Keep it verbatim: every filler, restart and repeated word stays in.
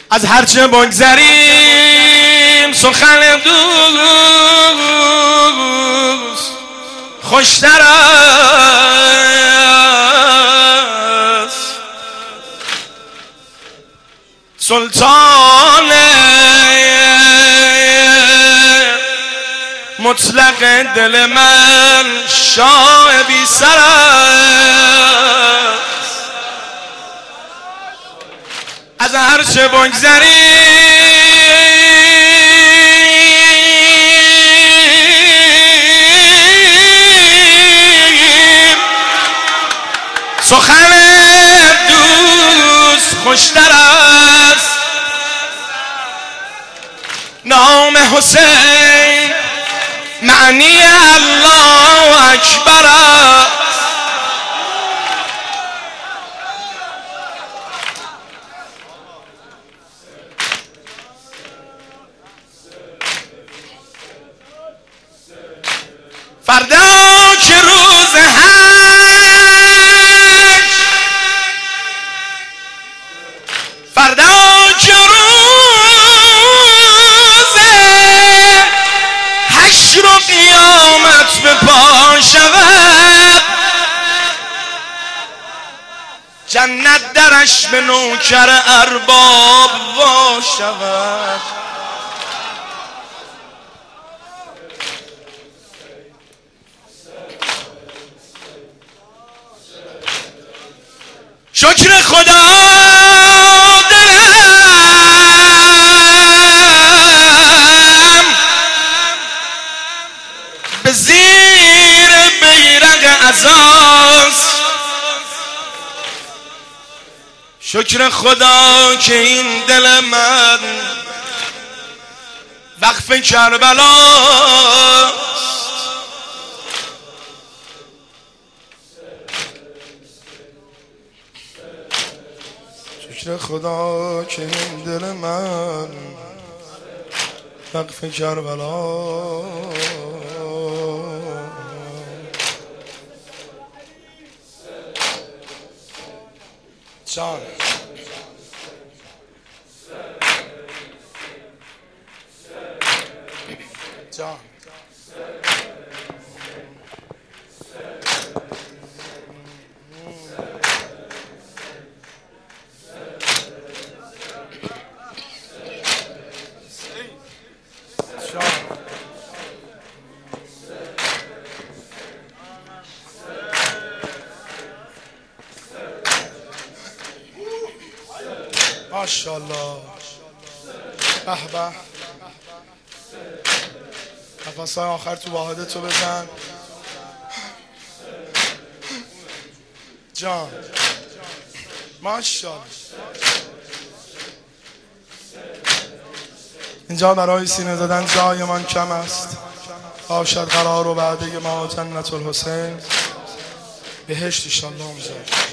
از هرچه بگذریم سخن دوست خوشتر است. سلطان مطلق دل من شاه بی سر است. از هر چه بگذریم سخن دوست خوشتر است. نام حسین معنی الله اکبر است. فردا که روز حج فردا که روز حشر و قیامت به پا شود، جنت درش به نوکر ارباب وا شود. شکر خدا دلم به زیر بیرق عزاست. شکر خدا که این دل من وقف کربلاست. شکر خدا که این دل من وقف کربلا. جان جان ماشاءالله. به به. نفسهای آخر تو واحدتو بزن. جان ماشاءالله. اینجا برای سینه زدن جای من کم است. باشد قرار و بعده ما جنت الحسین. بهشت انشالله.